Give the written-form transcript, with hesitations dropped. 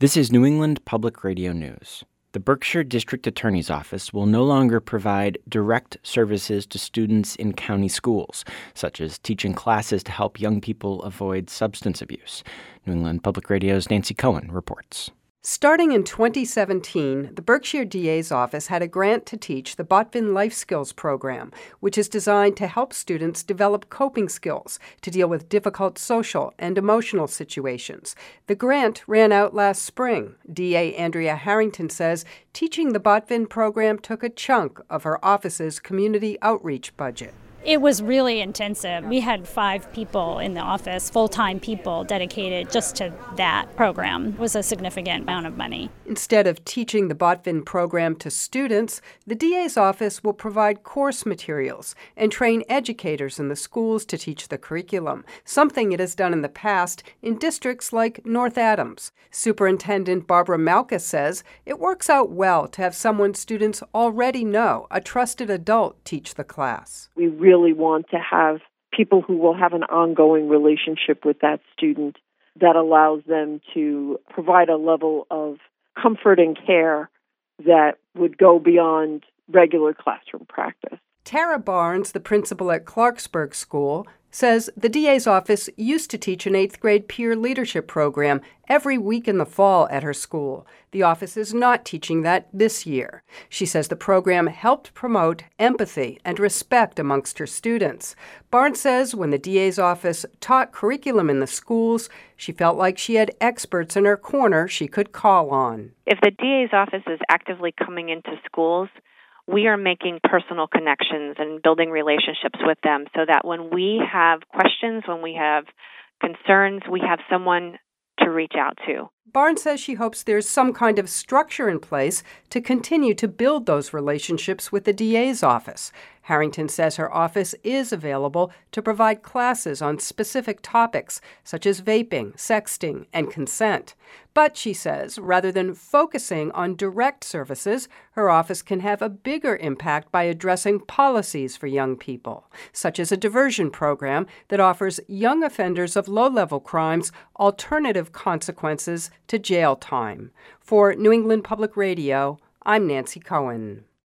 This is New England Public Radio News. The Berkshire District Attorney's Office will no longer provide direct services to students in county schools, such as teaching classes to help young people avoid substance abuse. New England Public Radio's Nancy Cohen reports. Starting in 2017, the Berkshire DA's office had a grant to teach the Botvin Life Skills program, which is designed to help students develop coping skills to deal with difficult social and emotional situations. The grant ran out last spring. DA Andrea Harrington says teaching the Botvin program took a chunk of her office's community outreach budget. It was really intensive. We had 5 people in the office, full-time people dedicated just to that program. It was a significant amount of money. Instead of teaching the Botvin program to students, the DA's office will provide course materials and train educators in the schools to teach the curriculum, something it has done in the past in districts like North Adams. Superintendent Barbara Malka says it works out well to have someone students already know, a trusted adult, teach the class. We really want to have people who will have an ongoing relationship with that student that allows them to provide a level of comfort and care that would go beyond regular classroom practice. Tara Barnes, the principal at Clarksburg School, says the DA's office used to teach an 8th grade peer leadership program every week in the fall at her school. The office is not teaching that this year. She says the program helped promote empathy and respect amongst her students. Barnes says when the DA's office taught curriculum in the schools, she felt like she had experts in her corner she could call on. If the DA's office is actively coming into schools, we are making personal connections and building relationships with them so that when we have questions, when we have concerns, we have someone to reach out to. Barnes says she hopes there's some kind of structure in place to continue to build those relationships with the DA's office. Harrington says her office is available to provide classes on specific topics such as vaping, sexting, and consent. But, she says, rather than focusing on direct services, her office can have a bigger impact by addressing policies for young people, such as a diversion program that offers young offenders of low-level crimes alternative consequences to jail time. For New England Public Radio, I'm Nancy Cohen.